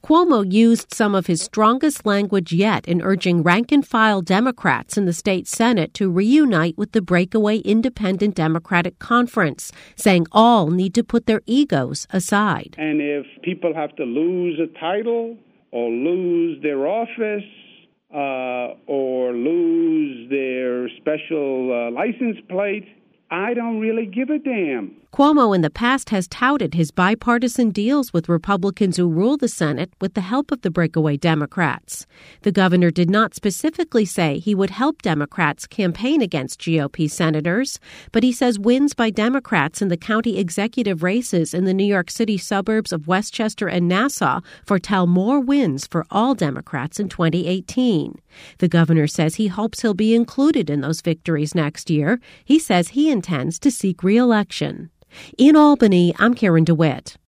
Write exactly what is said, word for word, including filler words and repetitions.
Cuomo used some of his strongest language yet in urging rank-and-file Democrats in the state Senate to reunite with the breakaway Independent Democratic Conference, saying all need to put their egos aside. And if people have to lose a title or lose their office uh, or lose their special uh, license plate, I don't really give a damn. Cuomo in the past has touted his bipartisan deals with Republicans who rule the Senate with the help of the breakaway Democrats. The governor did not specifically say he would help Democrats campaign against G O P senators, but he says wins by Democrats in the county executive races in the New York City suburbs of Westchester and Nassau foretell more wins for all Democrats in twenty eighteen. The governor says he hopes he'll be included in those victories next year. He says he intends to seek re-election. In Albany, I'm Karen DeWitt.